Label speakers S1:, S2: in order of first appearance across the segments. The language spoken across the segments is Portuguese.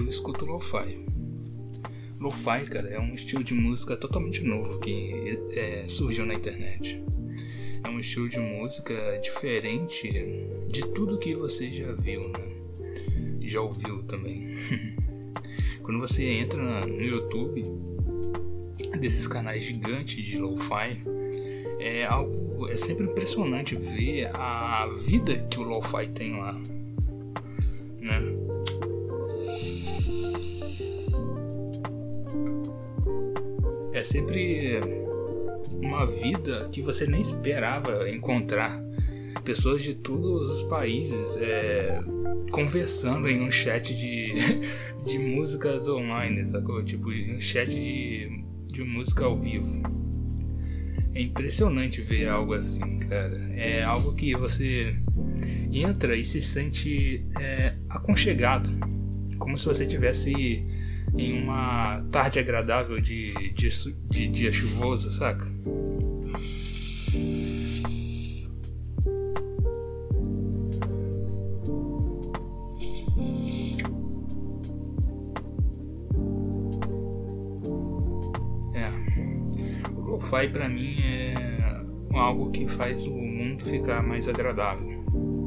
S1: escuto lo-fi. Lo-fi, cara, é um estilo de música totalmente novo que surgiu na internet. É um estilo de música diferente de tudo que você já viu, né? Já ouviu também. Quando você entra no YouTube, desses canais gigantes de lo-fi, é sempre impressionante ver a vida que o lo-fi tem lá, né? É sempre uma vida que você nem esperava encontrar. Pessoas de todos os países conversando em um chat de músicas online, sacou? Tipo, um chat de música ao vivo. É impressionante ver algo assim, cara. É algo que você entra e se sente aconchegado, como se você estivesse em uma tarde agradável de dia chuvoso, saca? O lo-fi pra mim é algo que faz o mundo ficar mais agradável.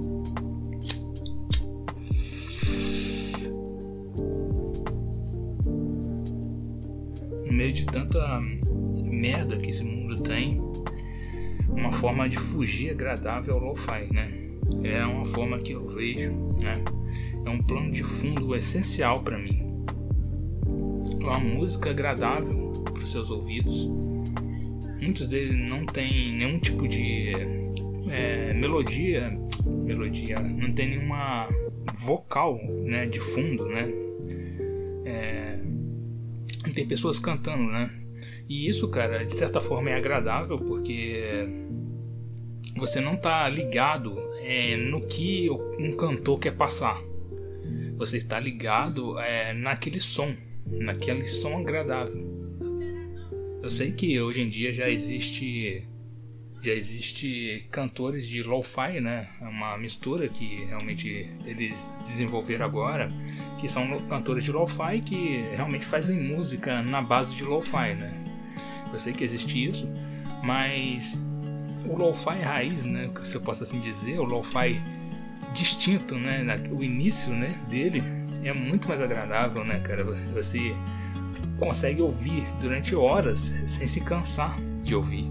S1: No meio de tanta merda que esse mundo tem, uma forma de fugir agradável é o lo-fi, né? É uma forma que eu vejo, né? É um plano de fundo essencial para mim. Uma música agradável para os seus ouvidos. Muitos deles não tem nenhum tipo de melodia, não tem nenhuma vocal, né, de fundo, né? Não tem pessoas cantando, né? E isso, cara, de certa forma é agradável porque você não tá ligado no que um cantor quer passar. Você está ligado naquele som agradável. Eu sei que hoje em dia já existe cantores de lo-fi, né? É uma mistura que realmente eles desenvolveram agora, que são cantores de lo-fi que realmente fazem música na base de lo-fi, né? Eu sei que existe isso, mas o lo-fi raiz, né? Se eu posso assim dizer, o lo-fi distinto, né? O início, né, dele é muito mais agradável, né, cara? Você consegue ouvir durante horas sem se cansar de ouvir.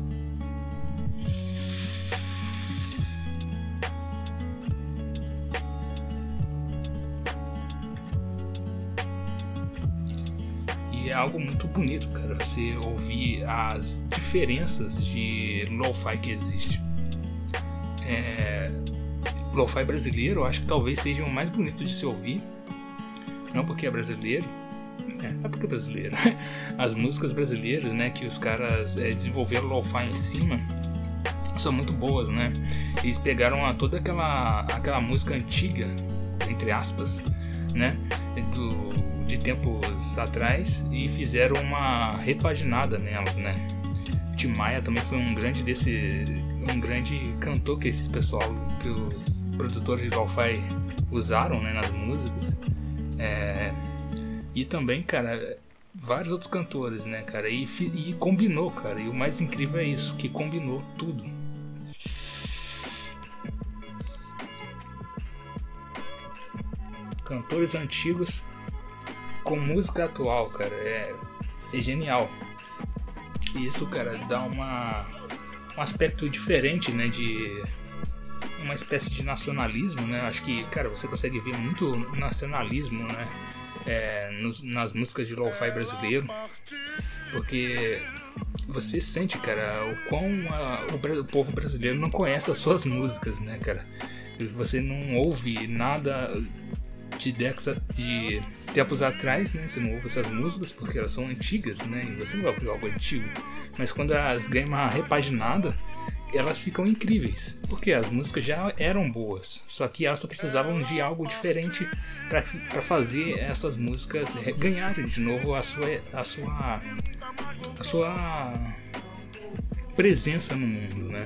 S1: E é algo muito bonito, cara, você ouvir as diferenças de lo-fi que existe. Lo-fi brasileiro eu acho que talvez seja o mais bonito de se ouvir. Não porque é brasileiro, é porque é brasileiro. As músicas brasileiras, né, que os caras desenvolveram lo-fi em cima são muito boas, né? Eles pegaram toda aquela música antiga, entre aspas, né, de tempos atrás e fizeram uma repaginada nelas, né? Tim Maia também foi um grande cantor que esses pessoal, que os produtores de lo-fi usaram, né, nas músicas. E também, cara, vários outros cantores, né, cara, e combinou, cara, e o mais incrível é isso, que combinou tudo. Cantores antigos com música atual, cara, é genial. E isso, cara, dá um aspecto diferente, né, de uma espécie de nacionalismo, né? Acho que, cara, você consegue ver muito nacionalismo, né, nas músicas de lo-fi brasileiro, porque você sente, cara, o quão o povo brasileiro não conhece as suas músicas, né, cara? Você não ouve nada de tempos atrás, né? Você não ouve essas músicas porque elas são antigas, né? E você não vai ouvir algo antigo. Mas quando elas ganham uma repaginada, elas ficam incríveis, porque as músicas já eram boas, só que elas só precisavam de algo diferente para fazer essas músicas ganharem de novo a sua presença no mundo, né?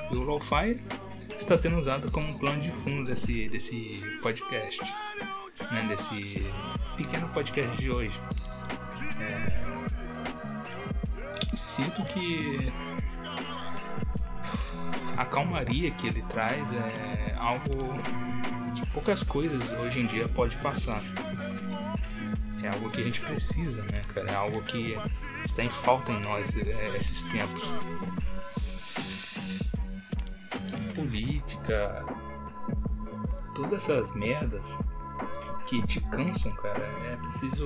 S1: E o Lo-Fi está sendo usado como plano de fundo desse podcast, né? Desse pequeno podcast de hoje. Sinto que a calmaria que ele traz é algo que poucas coisas hoje em dia pode passar. É algo que a gente precisa, né, cara? É algo que está em falta em nós esses tempos. Política, todas essas merdas que te cansam, cara, é preciso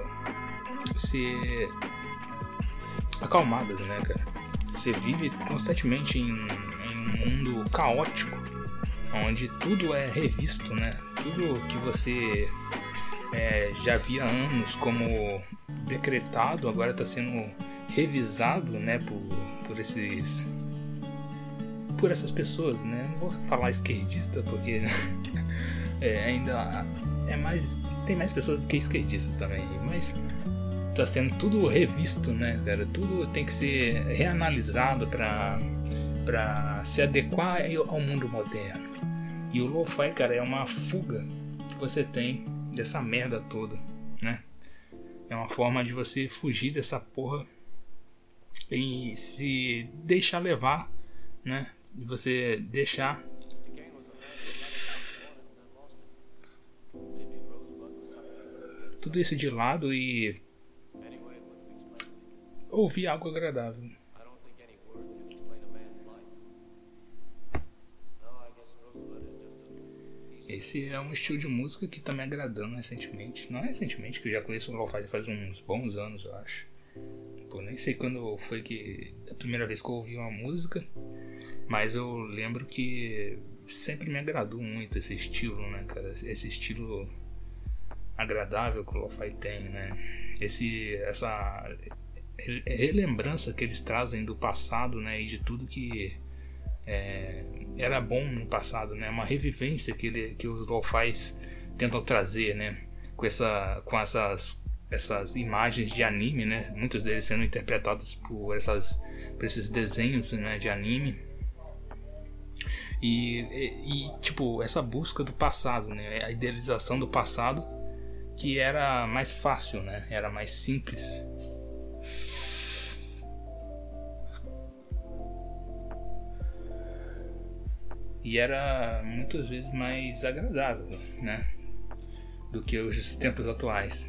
S1: ser acalmadas, né, cara? Você vive constantemente em um mundo caótico, onde tudo é revisto, né? Tudo que você já via há anos como decretado, agora está sendo revisado, né, por essas pessoas, né? Não vou falar esquerdista porque ainda tem mais pessoas do que esquerdistas também, mas tá sendo tudo revisto, né, cara? Tudo tem que ser reanalisado para se adequar ao mundo moderno. E o Lo-Fi, cara, é uma fuga que você tem dessa merda toda, né? É uma forma de você fugir dessa porra e se deixar levar, né? De você deixar tudo isso de lado e ouvir algo agradável. Esse é um estilo de música que tá me agradando recentemente. Não é recentemente, que eu já conheço o Lo-Fi faz uns bons anos, eu acho. Pô, nem sei quando foi que a primeira vez que eu ouvi uma música, mas eu lembro que sempre me agradou muito esse estilo, né, cara? Esse estilo agradável que o Lo-Fi tem, né? Essa relembrança que eles trazem do passado, né? E de tudo que era bom no passado, né? Uma revivência que os Lo-Fis tentam trazer, né? Com essas imagens de anime, né? Muitos deles sendo interpretados por esses desenhos, né, de anime. E tipo, essa busca do passado, né? A idealização do passado, que era mais fácil, né? Era mais simples. E era muitas vezes mais agradável, né? Do que os tempos atuais.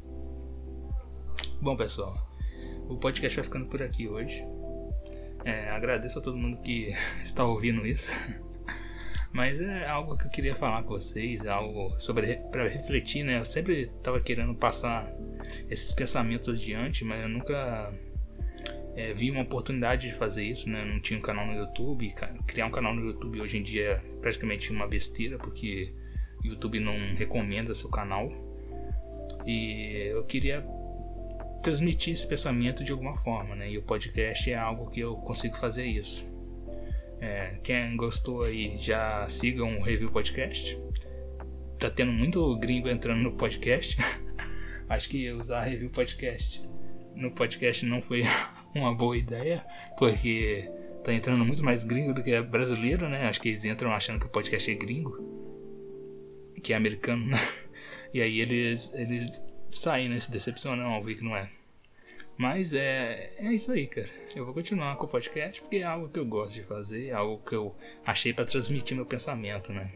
S1: Bom, pessoal, o podcast vai ficando por aqui hoje. Agradeço a todo mundo que está ouvindo isso. Mas é algo que eu queria falar com vocês, algo para refletir, né? Eu sempre estava querendo passar esses pensamentos adiante, mas eu nunca vi uma oportunidade de fazer isso, né? Não tinha um canal no YouTube. Criar um canal no YouTube hoje em dia é praticamente uma besteira, porque o YouTube não recomenda seu canal. E eu queria transmitir esse pensamento de alguma forma, né? E o podcast é algo que eu consigo fazer isso. Quem gostou aí, já sigam o Review Podcast. Tá tendo muito gringo entrando no podcast. Acho que usar Review Podcast no podcast não foi uma boa ideia, porque tá entrando muito mais gringo do que brasileiro, né? Acho que eles entram achando que o podcast é gringo, que é americano, né? E aí eles saem, né? Se decepcionam ao ver que não é. Mas é isso aí, cara. Eu vou continuar com o podcast porque é algo que eu gosto de fazer, é algo que eu achei pra transmitir meu pensamento, né?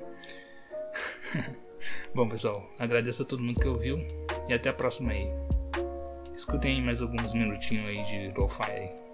S1: Bom, pessoal, agradeço a todo mundo que ouviu e até a próxima aí. Escutem aí mais alguns minutinhos aí de Lo-Fi aí.